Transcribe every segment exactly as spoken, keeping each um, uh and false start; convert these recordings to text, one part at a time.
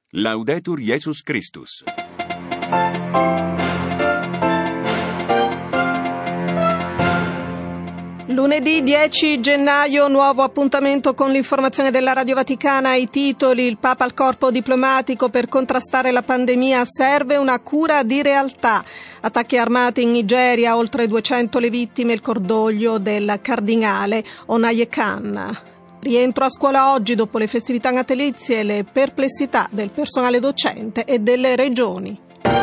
Laudetur Jesus Christus. Lunedì dieci gennaio, nuovo appuntamento con l'informazione della Radio Vaticana. I titoli: il Papa al corpo diplomatico per contrastare la pandemia, serve una cura di realtà. Attacchi armati in Nigeria, oltre duecento le vittime, il cordoglio del cardinale Onayekan. Rientro a scuola oggi dopo le festività natalizie e le perplessità del personale docente e delle regioni.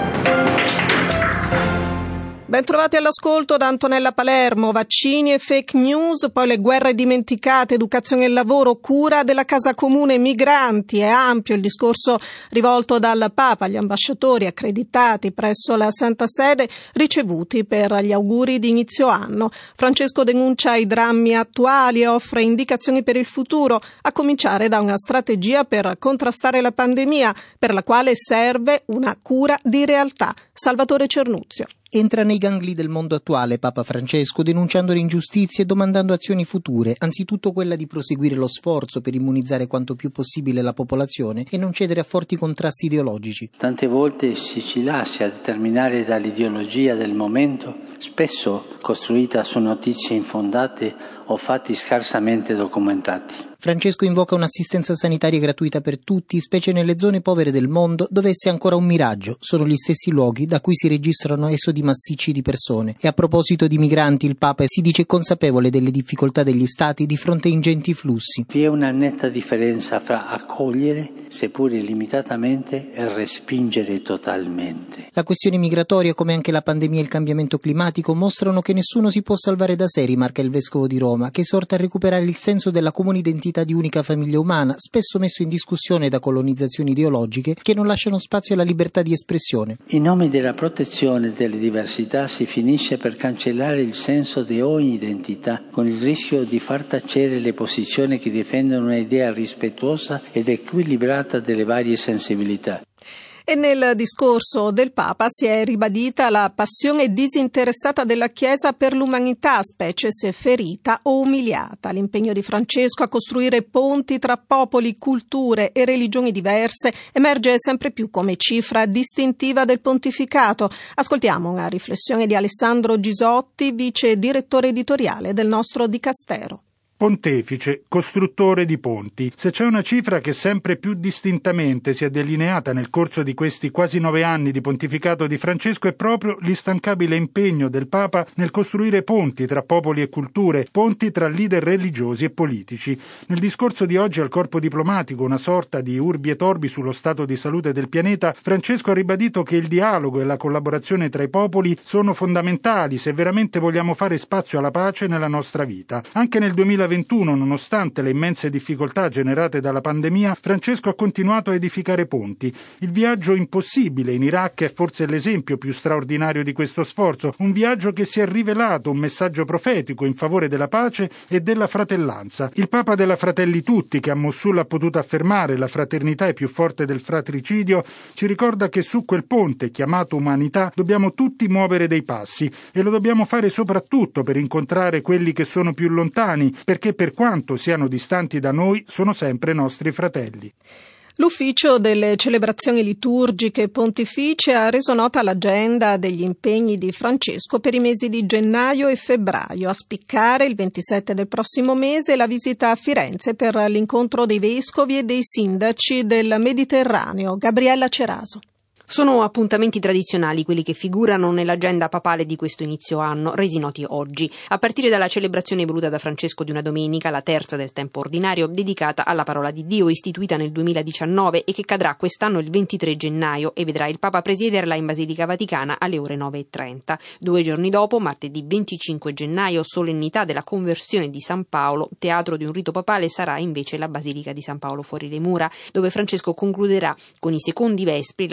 Ben trovati all'ascolto da Antonella Palermo. Vaccini e fake news, poi le guerre dimenticate, educazione e lavoro, cura della casa comune, migranti. È ampio il discorso rivolto dal Papa agli ambasciatori accreditati presso la Santa Sede, ricevuti per gli auguri di inizio anno. Francesco denuncia i drammi attuali e offre indicazioni per il futuro, a cominciare da una strategia per contrastare la pandemia, per la quale serve una cura di realtà. Salvatore Cernuzio. Entra nei gangli del mondo attuale Papa Francesco, denunciando le ingiustizie e domandando azioni future, anzitutto quella di proseguire lo sforzo per immunizzare quanto più possibile la popolazione e non cedere a forti contrasti ideologici. Tante volte ci si lascia determinare dall'ideologia del momento, spesso costruita su notizie infondate o fatti scarsamente documentati. Francesco invoca un'assistenza sanitaria gratuita per tutti, specie nelle zone povere del mondo, dove essa è ancora un miraggio. Sono gli stessi luoghi da cui si registrano esodi massicci di persone. E a proposito di migranti, il Papa si dice consapevole delle difficoltà degli Stati di fronte a ingenti flussi. Vi è una netta differenza fra accogliere, seppure limitatamente, e respingere totalmente. La questione migratoria, come anche la pandemia e il cambiamento climatico, mostrano che nessuno si può salvare da sé, rimarca il Vescovo di Roma, che esorta a recuperare il senso della comune identità di unica famiglia umana, spesso messo in discussione da colonizzazioni ideologiche che non lasciano spazio alla libertà di espressione. In nome della protezione delle diversità si finisce per cancellare il senso di ogni identità, con il rischio di far tacere le posizioni che difendono un'idea rispettosa ed equilibrata delle varie sensibilità. E nel discorso del Papa si è ribadita la passione disinteressata della Chiesa per l'umanità, specie se ferita o umiliata. L'impegno di Francesco a costruire ponti tra popoli, culture e religioni diverse emerge sempre più come cifra distintiva del pontificato. Ascoltiamo una riflessione di Alessandro Gisotti, vice direttore editoriale del nostro dicastero. Pontefice, costruttore di ponti. Se c'è una cifra che sempre più distintamente si è delineata nel corso di questi quasi nove anni di pontificato di Francesco è proprio l'instancabile impegno del Papa nel costruire ponti tra popoli e culture, ponti tra leader religiosi e politici. Nel discorso di oggi al corpo diplomatico, una sorta di urbi et orbi sullo stato di salute del pianeta, Francesco ha ribadito che il dialogo e la collaborazione tra i popoli sono fondamentali se veramente vogliamo fare spazio alla pace nella nostra vita. Anche nel duemilaventuno, nonostante le immense difficoltà generate dalla pandemia, Francesco ha continuato a edificare ponti. Il viaggio impossibile in Iraq è forse l'esempio più straordinario di questo sforzo, un viaggio che si è rivelato un messaggio profetico in favore della pace e della fratellanza. Il Papa della Fratelli Tutti, che a Mossul ha potuto affermare la fraternità è più forte del fratricidio, ci ricorda che su quel ponte chiamato umanità dobbiamo tutti muovere dei passi e lo dobbiamo fare soprattutto per incontrare quelli che sono più lontani, perché che per quanto siano distanti da noi sono sempre nostri fratelli. L'ufficio delle celebrazioni liturgiche pontificie ha reso nota l'agenda degli impegni di Francesco per i mesi di gennaio e febbraio. A spiccare il ventisette del prossimo mese la visita a Firenze per l'incontro dei vescovi e dei sindaci del Mediterraneo. Gabriella Ceraso. Sono appuntamenti tradizionali quelli che figurano nell'agenda papale di questo inizio anno, resi noti oggi, a partire dalla celebrazione voluta da Francesco di una domenica, la terza del tempo ordinario, dedicata alla parola di Dio, istituita nel duemiladiciannove e che cadrà quest'anno il ventitré gennaio e vedrà il Papa presiederla in Basilica Vaticana alle ore nove e trenta. Due giorni dopo, martedì venticinque gennaio, solennità della conversione di San Paolo, teatro di un rito papale sarà invece la Basilica di San Paolo fuori le mura, dove Francesco concluderà con i secondi vespri la cinquanta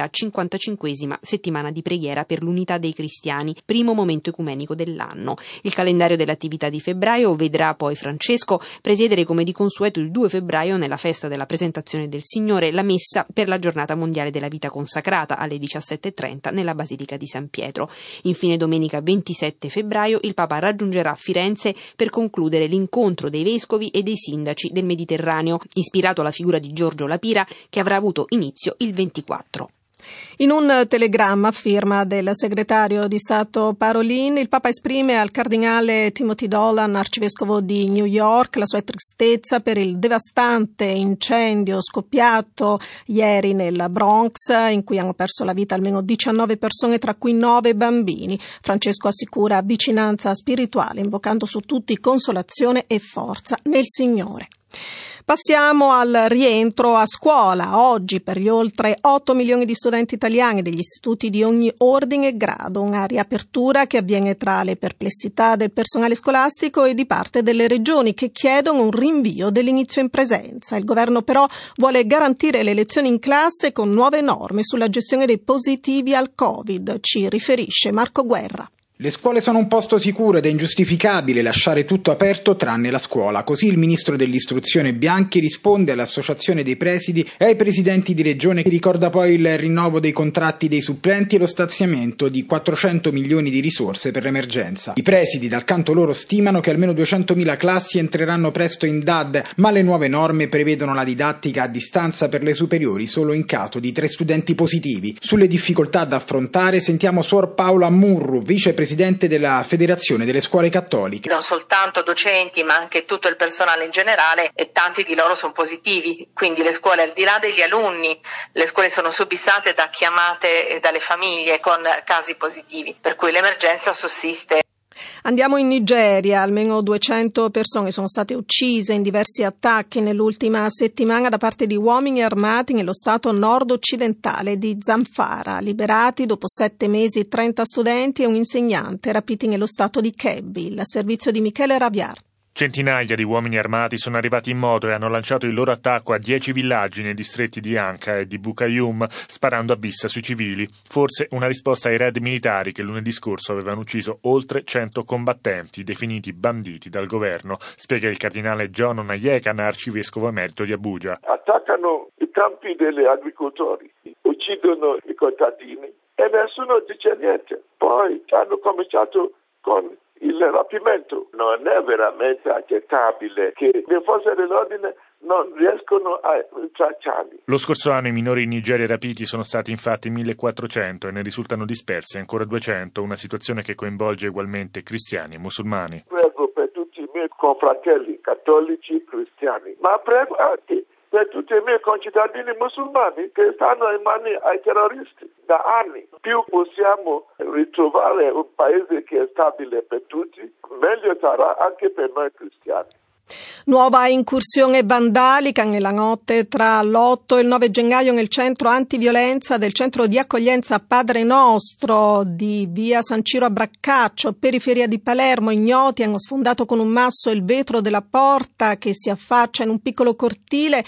cinquantacinquesima settimana di preghiera per l'unità dei cristiani, primo momento ecumenico dell'anno. Il calendario dell'attività di febbraio vedrà poi Francesco presiedere come di consueto il due febbraio, nella festa della presentazione del Signore, la messa per la giornata mondiale della vita consacrata alle diciassette e trenta nella Basilica di San Pietro. Infine domenica ventisette febbraio il Papa raggiungerà Firenze per concludere l'incontro dei vescovi e dei sindaci del Mediterraneo, ispirato alla figura di Giorgio La Pira, che avrà avuto inizio il ventiquattro. In un telegramma a firma del segretario di Stato Parolin, il Papa esprime al cardinale Timothy Dolan, arcivescovo di New York, la sua tristezza per il devastante incendio scoppiato ieri nel Bronx, in cui hanno perso la vita almeno diciannove persone, tra cui nove bambini. Francesco assicura vicinanza spirituale, invocando su tutti consolazione e forza nel Signore. Passiamo al rientro a scuola. Oggi per gli oltre otto milioni di studenti italiani degli istituti di ogni ordine e grado, una riapertura che avviene tra le perplessità del personale scolastico e di parte delle regioni che chiedono un rinvio dell'inizio in presenza. Il governo però vuole garantire le lezioni in classe con nuove norme sulla gestione dei positivi al Covid, ci riferisce Marco Guerra. Le scuole sono un posto sicuro ed è ingiustificabile lasciare tutto aperto tranne la scuola. Così il ministro dell'istruzione Bianchi risponde all'associazione dei presidi e ai presidenti di regione, che ricorda poi il rinnovo dei contratti dei supplenti e lo stanziamento di quattrocento milioni di risorse per l'emergenza. I presidi dal canto loro stimano che almeno duecentomila classi entreranno presto in D A D, ma le nuove norme prevedono la didattica a distanza per le superiori solo in caso di tre studenti positivi. Sulle difficoltà da affrontare sentiamo Suor Paola Murru, vicepresidente Presidente della Federazione delle Scuole Cattoliche. Non soltanto docenti, ma anche tutto il personale in generale, e tanti di loro sono positivi, quindi le scuole, al di là degli alunni, le scuole sono subissate da chiamate dalle famiglie con casi positivi, per cui l'emergenza sussiste. Andiamo in Nigeria. Almeno duecento persone sono state uccise in diversi attacchi nell'ultima settimana da parte di uomini armati nello stato nord-occidentale di Zamfara. Liberati dopo sette mesi trenta studenti e un insegnante rapiti nello stato di Kebbi. Il servizio di Michele Raviar. Centinaia di uomini armati sono arrivati in moto e hanno lanciato il loro attacco a dieci villaggi nei distretti di Anka e di Bukayum, sparando a vista sui civili. Forse una risposta ai raid militari che lunedì scorso avevano ucciso oltre cento combattenti, definiti banditi dal governo, spiega il cardinale John Nayekan, arcivescovo emerito di Abuja. Attaccano i campi degli agricoltori, uccidono i contadini e nessuno dice niente. Poi hanno cominciato con il rapimento. Non è veramente accettabile che le forze dell'ordine non riescono a tracciarli. Lo scorso anno i minori in Nigeria rapiti sono stati infatti millequattrocento e ne risultano dispersi ancora duecento, una situazione che coinvolge ugualmente cristiani e musulmani. Prego per tutti i miei confratelli cattolici e cristiani, ma prego anche per tutti i miei concittadini musulmani che stanno in mani ai terroristi da anni. Più possiamo ritrovare un paese che è stabile per tutti, meglio sarà anche per noi cristiani. Nuova incursione vandalica nella notte tra l'otto e il nove gennaio nel centro antiviolenza del centro di accoglienza Padre Nostro di via San Ciro a Braccaccio, periferia di Palermo. Ignoti hanno sfondato con un masso il vetro della porta che si affaccia in un piccolo cortile.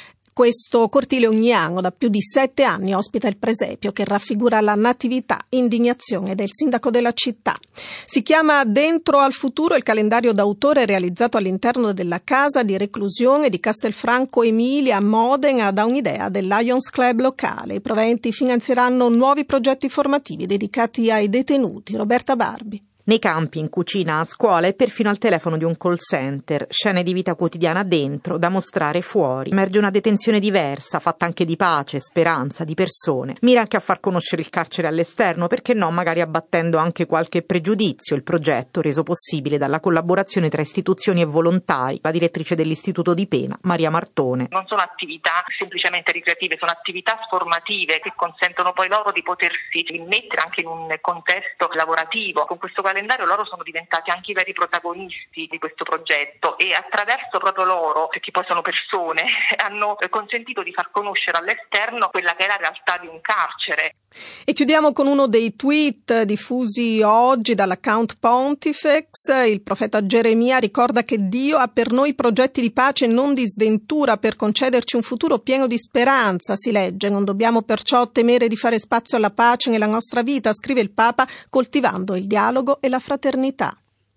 Questo cortile ogni anno da più di sette anni ospita il presepio che raffigura la natività, indignazione del sindaco della città. Si chiama Dentro al futuro, il calendario d'autore realizzato all'interno della casa di reclusione di Castelfranco Emilia a Modena da un'idea del Lions Club locale. I proventi finanzieranno nuovi progetti formativi dedicati ai detenuti. Roberta Barbi. Nei campi, in cucina, a scuola e perfino al telefono di un call center, scene di vita quotidiana dentro, da mostrare fuori. Emerge una detenzione diversa, fatta anche di pace, speranza, di persone. Mira anche a far conoscere il carcere all'esterno, perché no, magari abbattendo anche qualche pregiudizio. Il progetto reso possibile dalla collaborazione tra istituzioni e volontari. La direttrice dell'Istituto di Pena, Maria Martone. Non sono attività semplicemente ricreative, sono attività formative che consentono poi loro di potersi immettere anche in un contesto lavorativo. Con questo calendario loro sono diventati anche i veri protagonisti di questo progetto e attraverso proprio loro, perché poi sono persone, hanno consentito di far conoscere all'esterno quella che è la realtà di un carcere. E chiudiamo con uno dei tweet diffusi oggi dall'account Pontifex. Il profeta Geremia ricorda che Dio ha per noi progetti di pace e non di sventura, per concederci un futuro pieno di speranza. Si legge: non dobbiamo perciò temere di fare spazio alla pace nella nostra vita, scrive il Papa, coltivando il dialogo e la fraternità.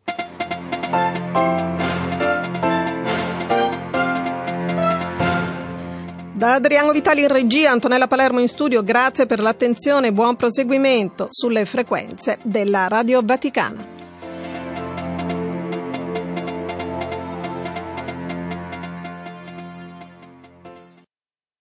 Da Adriano Vitali in regia, Antonella Palermo in studio, grazie per l'attenzione e buon proseguimento sulle frequenze della Radio Vaticana.